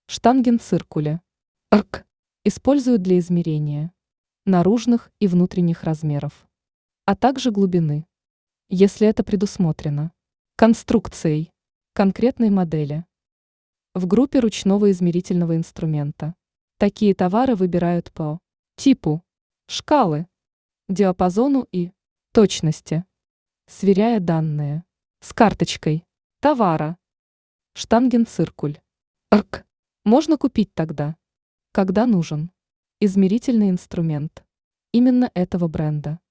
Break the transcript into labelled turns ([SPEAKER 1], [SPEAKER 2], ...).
[SPEAKER 1] Штангенциркули. РК. Используют для измерения наружных и внутренних размеров, а также глубины, если это предусмотрено конструкцией конкретной модели. В группе ручного измерительного инструмента такие товары выбирают по типу шкалы, диапазону и точности, сверяя данные с карточкой товара. Штангенциркуль. РК. Можно купить тогда, когда нужен измерительный инструмент именно этого бренда.